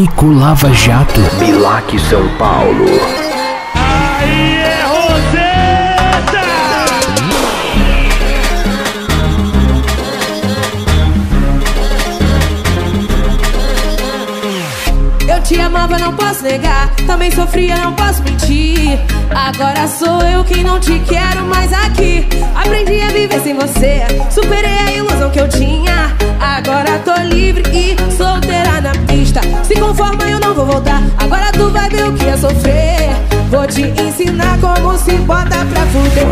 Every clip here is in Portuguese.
Nico Lava Jato. Bilac, São Paulo. Aí é Roseta! Eu te amava, não posso negar. Também sofria, não posso mentir. Agora sou eu quem não te quero mais aqui. Aprendi a viver sem você. Superei a ilusão que eu tinha. Agora tô livre e solteira na pista. Se conforma, eu não vou voltar. Agora tu vai ver o que é sofrer. Vou te ensinar como se bota pra fuder.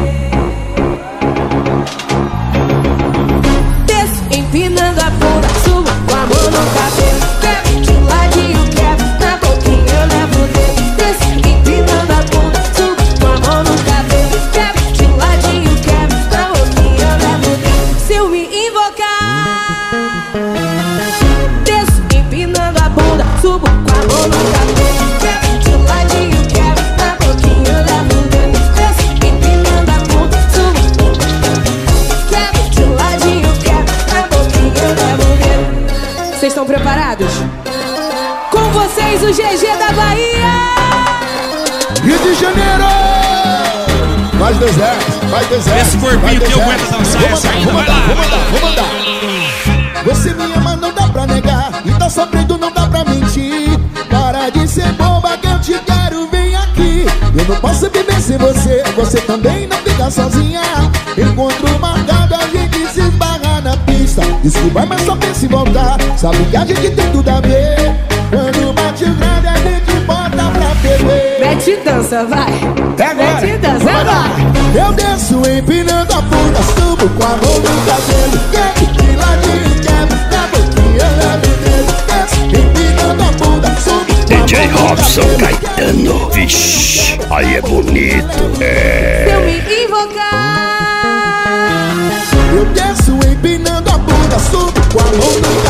Desço, empinando a bunda. Subo com a mão no cabelo. Quebro de ladinho, quebro. Na boquinha eu levo o dedo. Desço, empinando a bunda. Subo com a mão no cabelo. Quebro de ladinho, quebro. Na boquinha eu levo o dedo. Se eu me invocar, desço, empinando a bunda. Subo com a mão no cabelo. Quebro de ladinho, quebro. Na boquinha eu levo o dedo. Desço, empinando a bunda. Subo, quebro de ladinho, quebro. Na boquinha eu levo o dedo. Vocês estão preparados? Com vocês, o GG da Bahia! Rio de Janeiro! Mais deserto, mais deserto. Esse corpinho que eu aguento dançar essa ainda. Vai lá, vou mandar. Você me ama, não dá pra negar. E tá sofrendo, não dá pra mentir. Para de ser boba que eu te quero, vem aqui. Eu não posso viver sem você. Você também não fica sozinha. Encontro marcado, a gente se esbarra na pista. Desculpa, mas só pensa em voltar. Sabe que a gente tem tudo a ver. Quando bate o grande, a gente bota pra beber. Mete dança, vai! É agora. Mete dança, vai! Eu desço empinando a bunda, subo com a mão no cabelo. Quebro de ladinho, quebro na boquinha, eu levo o dedo. Desço empinando a bunda, subo com a mão DJ no Robson cabelo. Caetano. Vixe, aí é bonito. Se eu me invocar, Eu desço empinando a bunda, subo com a mão no